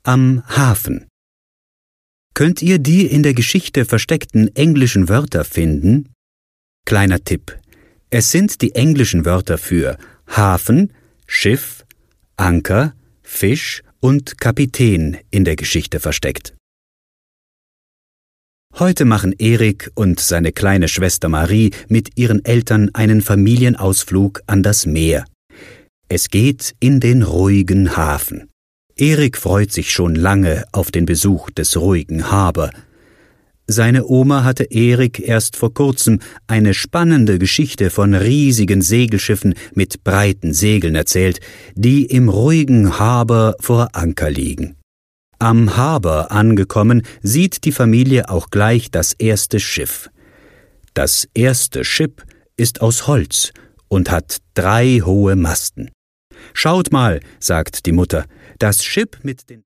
am Hafen. Könnt ihr die in der Geschichte versteckten englischen Wörter finden? Kleiner Tipp: Es sind die englischen Wörter für Hafen, Schiff, Anker, Fisch und Kapitän in der Geschichte versteckt. Heute machen Erik und seine kleine Schwester Marie mit ihren Eltern einen Familienausflug an das Meer. Es geht in den ruhigen Hafen. Erik freut sich schon lange auf den Besuch des ruhigen Harbour. Seine Oma hatte Erik erst vor kurzem eine spannende Geschichte von riesigen Segelschiffen mit breiten Segeln erzählt, die im ruhigen Harbour vor Anker liegen. Am Harbour angekommen, sieht die Familie auch gleich das erste Schiff. Das erste Schiff ist aus Holz und hat 3 hohe Masten. »Schaut mal«, sagt die Mutter, »das Schiff mit den